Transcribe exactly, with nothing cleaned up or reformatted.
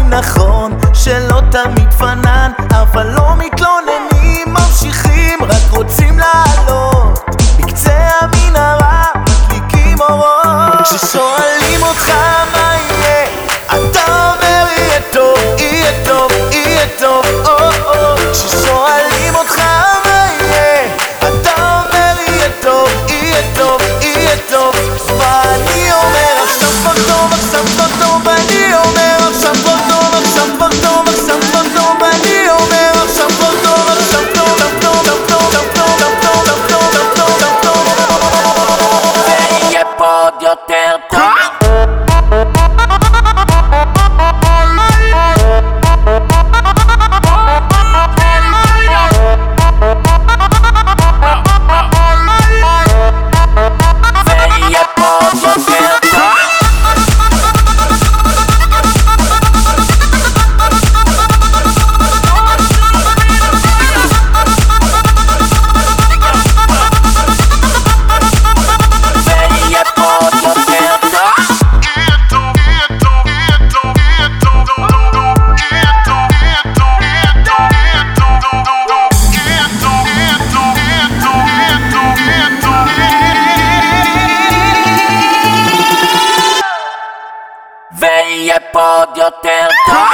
יודעים נכון שלא תמיד פנן, אבל לא מתלוננים, ממשיכים, רק רוצים לעלות בקצה המנהרה, מדליקים אורות. כששואלים אותך מה יהיה, אתה אומר יהיה טוב, יהיה טוב, יהיה טוב, או או. כששואלים אותך מה יהיה, אתה אומר יהיה טוב, יהיה טוב, יהיה טוב. ואני אומר עכשיו כבר טוב, עכשיו כבר טוב. אני אומר עכשיו כבר טוב, עכשיו כבר טוב, עכשיו כבר טוב. אני אומר עכשיו כבר טוב, עכשיו טוב, טוב, טוב, טוב, טוב, טוב, טוב, טוב, טוב, טוב. ויהיה פה עוד יותר טוב. ויהיה פה עוד יותר טוב.